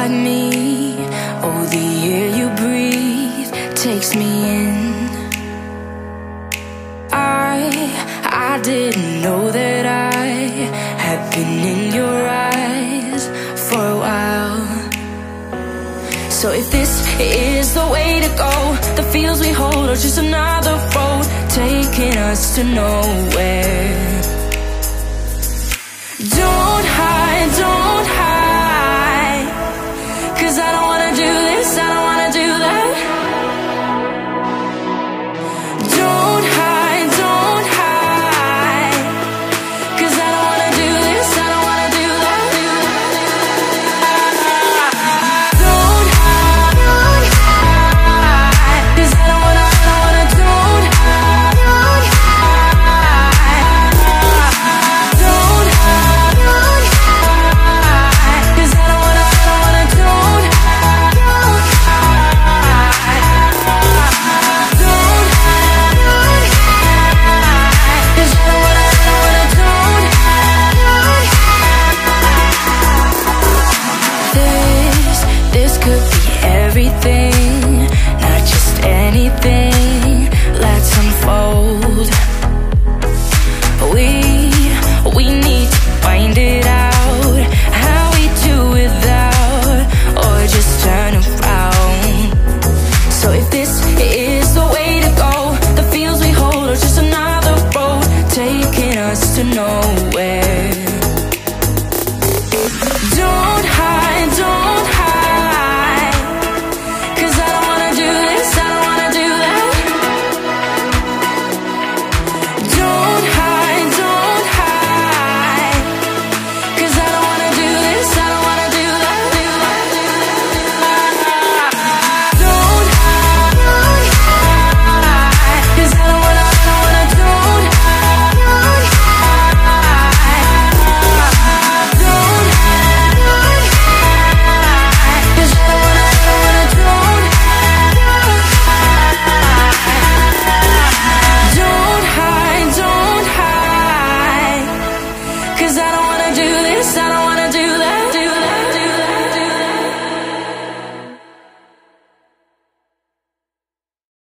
like me. Oh, the air you breathe takes me in. I didn't know that I had been in your eyes for a while. So if this is the way to go, the feels we hold are just another road taking us to nowhere. Don't